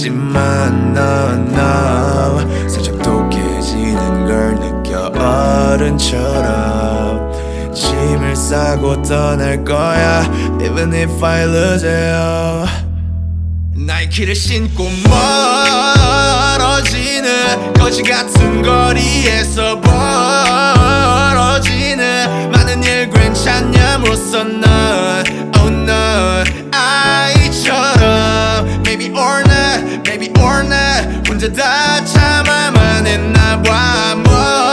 하지만 넌 살짝 독해지는 걸 느껴. 어른처럼 짐을 싸고 떠날 거야 Even if I lose you. 나이키를 신고 멀어지는 거지 같은 거리에서 벌어지는 많은 일 괜찮냐 묻었어 너.